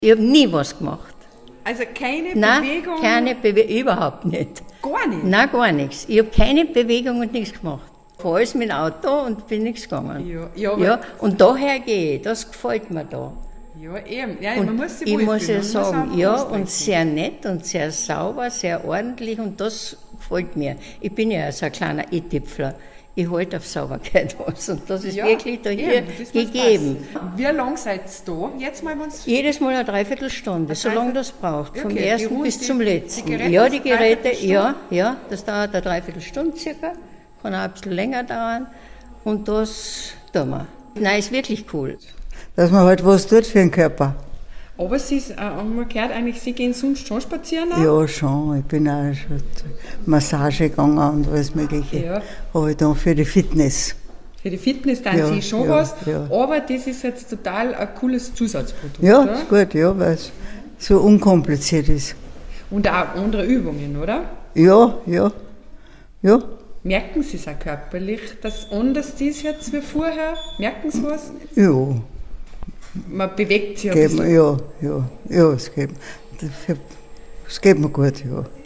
Ich habe nie was gemacht. Also keine Nein, Bewegung? keine Bewegung, überhaupt nicht. Gar nicht? Nein, gar nichts. Ich habe keine Bewegung und nichts gemacht. Ich fahre alles mit dem Auto und bin nichts gegangen. Ja, und daher gehe ich, das gefällt mir da. Ja, eben. Ja, Und man muss sich ich wohlfühlen. muss ja Man muss sagen, einfach ja, aussprechen. und sehr nett und sehr sauber, sehr ordentlich und das gefällt mir. Ich bin ja so ein kleiner E-Tipfler. Ich halte auf Sauberkeit was und das ist wirklich da hier eben, das muss gegeben. passen. Wie lange seid ihr da? Jetzt mal, wenn's Jedes Mal eine Dreiviertelstunde, solange das braucht, vom Okay, ersten die bis Hunde, zum die letzten. Geräte Ja, ist die Geräte, Dreiviertelstunde? ja, das dauert eine Dreiviertelstunde circa, kann auch ein bisschen länger dauern und das tun wir. Nein, ist wirklich cool. Dass man halt was tut für den Körper. Aber haben wir gehört, eigentlich, Sie gehen sonst schon spazieren? Auch? Ja, schon. Ich bin auch schon zur Massage gegangen und alles Mögliche. Ja. Aber dann für die Fitness. Für die Fitness dann Ja, Sie schon ja, was, ja. aber das ist jetzt total ein cooles Zusatzprodukt. Ja, oder? ist gut, ja, weil es so unkompliziert ist. Und auch andere Übungen, oder? Ja. Merken Sie es auch körperlich, dass es anders ist jetzt wie vorher? Merken Sie was? Ja, Man bewegt sich ein geht bisschen. mir, ja, es geht mir gut, ja.